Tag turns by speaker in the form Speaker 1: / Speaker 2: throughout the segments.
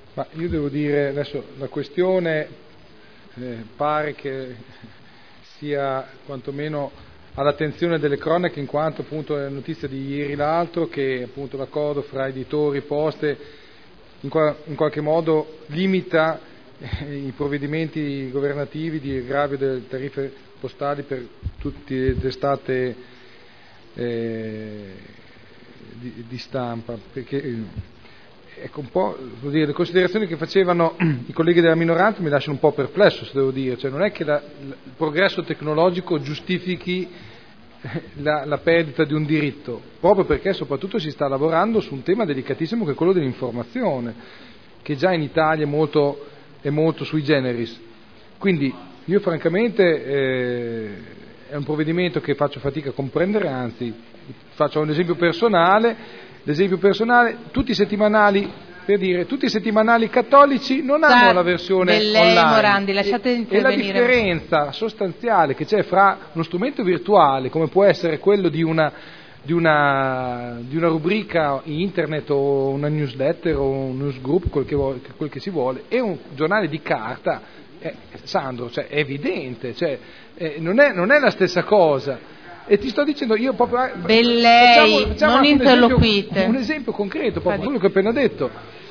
Speaker 1: Ma io devo dire, adesso la questione pare che sia quantomeno all'attenzione delle cronache, in quanto appunto è notizia di ieri l'altro che appunto l'accordo fra editori e poste in qualche modo limita i provvedimenti governativi di aggravio delle tariffe postali per tutte le testate di stampa, perché ecco un po', vuol dire, le considerazioni che facevano i colleghi della minoranza mi lasciano un po' perplesso, se devo dire, cioè non è che il progresso tecnologico giustifichi la perdita di un diritto, proprio perché soprattutto si sta lavorando su un tema delicatissimo che è quello dell'informazione, che già in Italia è molto sui generis. Quindi io francamente è un provvedimento che faccio fatica a comprendere, anzi faccio un esempio personale. L'esempio personale, tutti i settimanali cattolici non hanno la versione online.
Speaker 2: Morandi, lasciate intervenire.
Speaker 1: E la differenza sostanziale che c'è fra uno strumento virtuale, come può essere quello di una rubrica in internet o una newsletter o un newsgroup, quel che si vuole, e un giornale di carta, Sandro, cioè, è evidente, cioè, non è la stessa cosa. E ti sto dicendo io proprio
Speaker 2: facciamo non interloquite.
Speaker 1: Un esempio concreto, proprio quello che ho appena detto.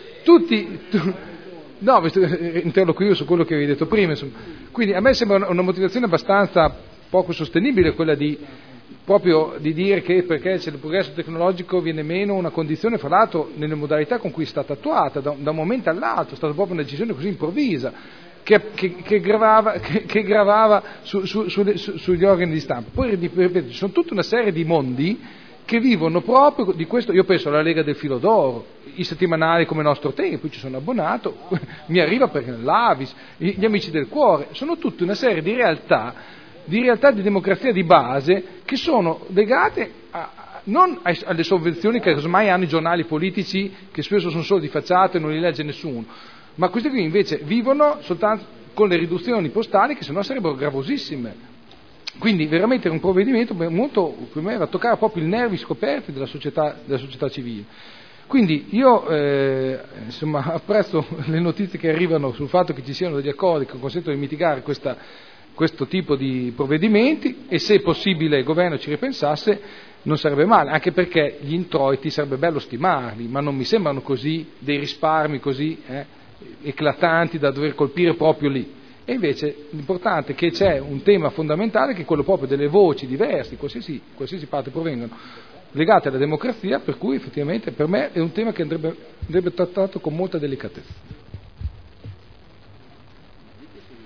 Speaker 1: Interloquivo su quello che avevi detto prima, insomma. Quindi a me sembra una motivazione abbastanza poco sostenibile quella di dire che perché c'è il progresso tecnologico viene meno una condizione, fra l'altro nelle modalità con cui è stata attuata da un momento all'altro, è stata proprio una decisione così improvvisa che gravava sugli organi di stampa. Poi ripeto, ci sono tutta una serie di mondi che vivono proprio di questo. Io penso alla Lega del Filo d'Oro, i settimanali come Nostro Tempo, io ci sono abbonato, mi arriva perché l'Avis, gli Amici del Cuore, sono tutta una serie di realtà di democrazia di base che sono legate non alle sovvenzioni che ormai hanno i giornali politici, che spesso sono solo di facciata e non li legge nessuno, ma questi qui invece vivono soltanto con le riduzioni postali che sennò sarebbero gravosissime. Quindi veramente era un provvedimento molto, per me, era toccare proprio i nervi scoperti della società civile. Quindi io apprezzo le notizie che arrivano sul fatto che ci siano degli accordi che consentono di mitigare questo tipo di provvedimenti, e se possibile il governo ci ripensasse non sarebbe male, anche perché gli introiti sarebbe bello stimarli, ma non mi sembrano così dei risparmi così eclatanti da dover colpire proprio lì. E invece l'importante è che c'è un tema fondamentale che è quello proprio delle voci diverse, qualsiasi parte provengano, legate alla democrazia, per cui effettivamente per me è un tema che andrebbe trattato con molta delicatezza.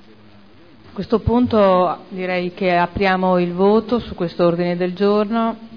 Speaker 2: A questo punto direi che apriamo il voto su questo ordine del giorno.